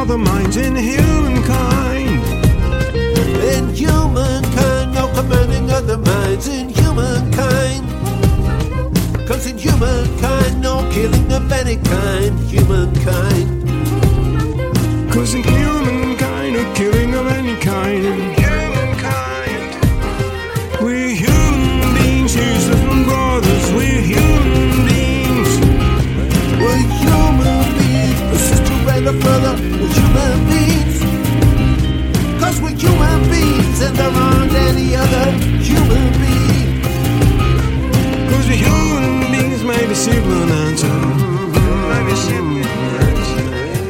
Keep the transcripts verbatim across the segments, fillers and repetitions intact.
other minds in humankind. In humankind, no commanding other minds in humankind. Cause in humankind, no killing of any kind, humankind. Cause in humankind, no killing of any kind. In humankind, we're human beings, sisters and brothers, we're human beings. We're human beings, a sister and a brother, we're human beings. Cause we're human beings and there aren't any other human beings. Cause we're human beings, maybe simple an answer. Maybe simple an answer.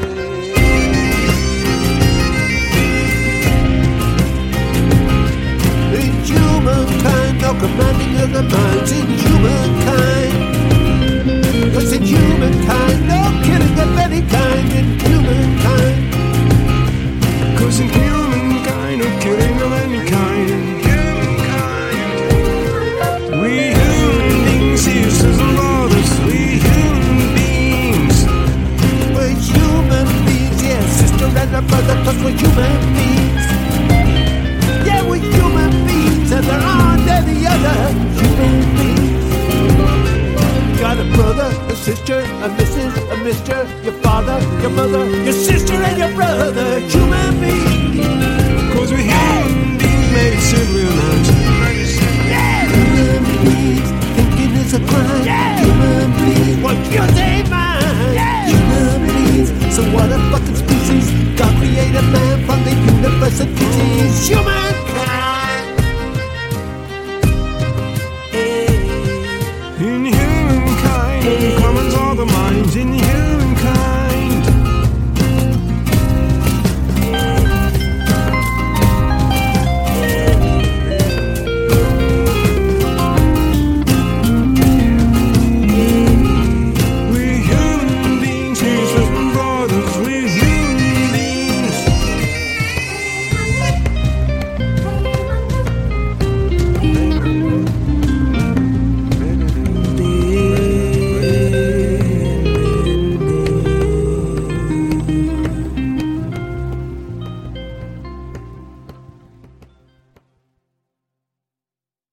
In humankind, no commanding of the minds in humankind. Cause in humankind, no killing of any kind in humankind. Cause in humankind, no killing of any kind. In humankind, we human beings, sisters and brothers, we human beings. We're human beings, yeah, sister and a brother, cause we're human beings. Yeah, we're human beings, and there aren't any other human beings. Got a brother, a sister, a missus, a mister, your father, your mother, your sister and your brother, human beings. Cause we're human beings, made simply an answer. Yeah, human beings, thinking is a crime. Yeah. Human beings, what you say, man? Yeah. Human beings, so what a fucking species. God created man from the universe of feces. Human